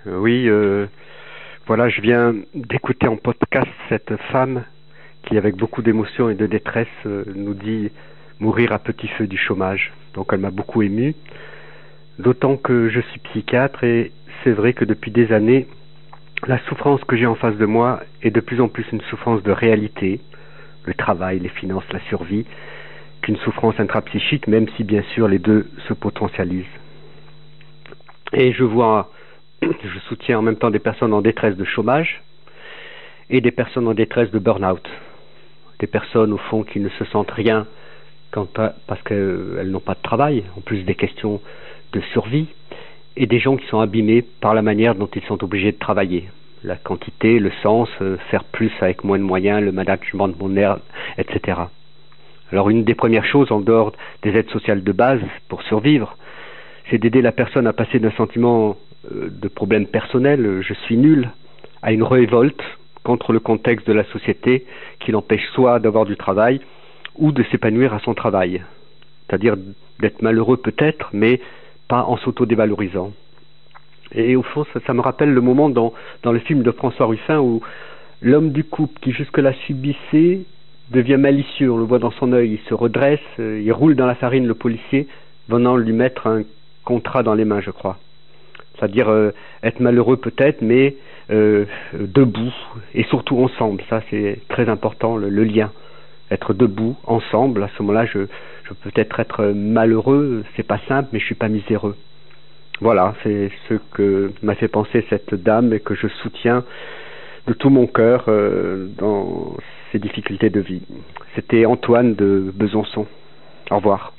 Oui, voilà, je viens d'écouter en podcast cette femme qui, avec beaucoup d'émotion et de détresse, nous dit mourir à petit feu du chômage. Donc elle m'a beaucoup ému, d'autant que je suis psychiatre et c'est vrai que depuis des années, la souffrance que j'ai en face de moi est de plus en plus une souffrance de réalité, le travail, les finances, la survie, qu'une souffrance intrapsychique, même si bien sûr les deux se potentialisent. Et je soutiens en même temps des personnes en détresse de chômage et des personnes en détresse de burn-out. Des personnes au fond qui ne se sentent rien parce qu'elles n'ont pas de travail, en plus des questions de survie, et des gens qui sont abîmés par la manière dont ils sont obligés de travailler. La quantité, le sens, faire plus avec moins de moyens, le management moderne, etc. Alors une des premières choses, en dehors des aides sociales de base pour survivre, c'est d'aider la personne à passer d'un sentiment de problème personnel, je suis nul, à une révolte contre le contexte de la société qui l'empêche soit d'avoir du travail ou de s'épanouir à son travail. C'est-à-dire d'être malheureux peut-être, mais pas en s'auto-dévalorisant. Et au fond, ça me rappelle le moment dans le film de François Ruffin où l'homme du couple qui jusque-là subissait devient malicieux. On le voit dans son œil, il se redresse, il roule dans la farine le policier, venant lui mettre un contrat dans les mains, je crois. C'est-à-dire être malheureux peut-être, mais debout et surtout ensemble. Ça, c'est très important, le lien. Être debout, ensemble. À ce moment-là, je peux peut-être être malheureux, c'est pas simple, mais je suis pas miséreux. Voilà, c'est ce que m'a fait penser cette dame et que je soutiens de tout mon cœur dans ses difficultés de vie. C'était Antoine de Besançon. Au revoir.